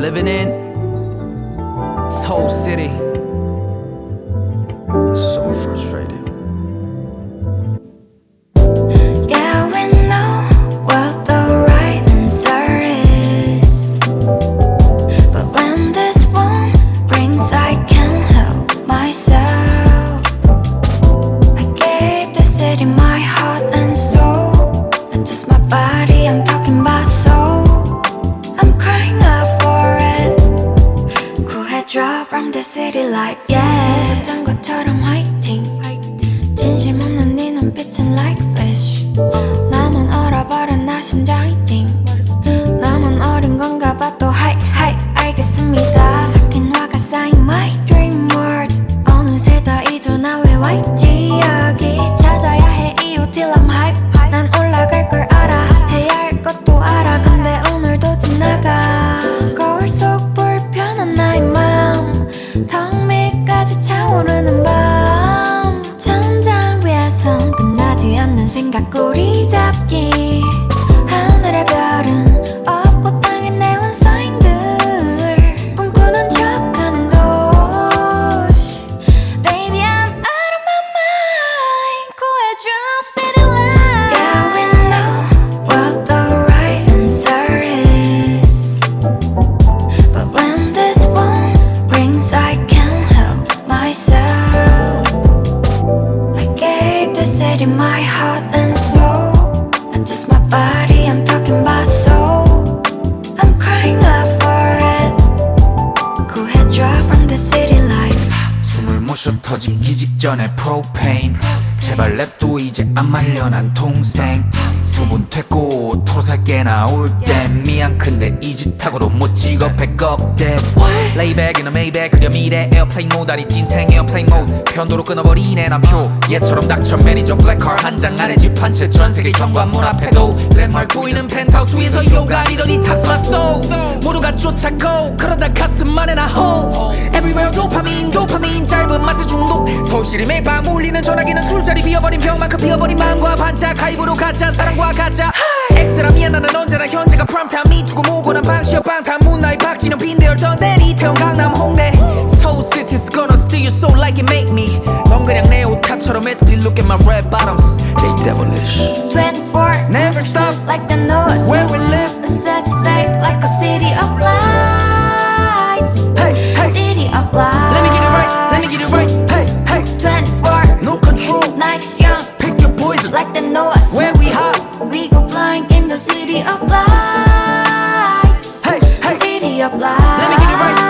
living in Seoul City. I'm so frustrated. Yeah, we know what the right answer is, but when this phone rings, I can't help myself. I gave the city my heart and soul, not just my body, I'm talking about soul. I'm crying out for it. 구해줘 from the city light, yeah. 짠 것처럼 화이팅. 진심 없는 네 눈빛은 like fish. 나만 얼어버린 나 심장이 띵. 나만 어린 건가 봐 또 하이 하이 알겠습니다. 섞인 화가 쌓인 my dream world. 어느새 다 잊어 나 왜 와 있지 여기. 찾아야 해 이유 till I'm hype. 난 올라갈 걸 알아. 해야 할 것도 알아. 근데 오늘도 지나가. 거울 속 불편한 나의 마음. 턱 밑까지 차오르는 밤. 천장 위에선 끝나지 않는 생각꼬리 잡기. 하늘의 별은 없고 땅에 네온 사인들. 꿈꾸는 척하는 도시. Baby I'm out of my mind. 구해줘 city light. Yeah we know what the right answer is, but when this phone rings I can't help myself. I gave the city my heart and soul, not just my body, I'm talking about soul. I'm crying out for it. 구해줘 from the city life. 숨을 못 쉬어 터지기 직전에 프로페인. 제발 랩도 이제 안 말려 난 동생. 수분 퇴고 토로살게 나올 땐 미안 근데 이 짓하고도 못 찍어 백업 대 레이백 in a Maybach 그려 미래 에어플레인 모드 아니 찐탱 에어플레인 모드 편도로 끊어버리네 난 표 얘처럼 닥쳐 매니저 블랙car 한 장 안에 집 한 채 전세계 현관문 앞에도 랜마크 보이는 펜트하우스 위에서 요가 이러니 탔어 my soul 모두가 쫓아고 그러다 가슴 안에 나 home everywhere 도파민 짧은 맛의 중독 서울시리 매일 밤 울리는 전화기는 술자리 비어버린 병만큼 비어버린 마음과 반짝 하이브로 가짜 사랑과 가짜 엑스라 미안 나는 언제나 현재가 프라임타임 니 두고 모고 난 방시어 방탄 문나의 박진영 빈대 열던 대리 태원 강남 홍대 Soul City's gonna steal your soul like it made me 넌 그냥 내 옷탑처럼 SP look at my red bottoms they devilish 24 never stop like the nose where we live a such state like a city of lights. hey City of lights. let me get it right hey 24 no control night is young pick your poison like the nose where we hot we go flying in the city of lights. hey City of lights. let me get it right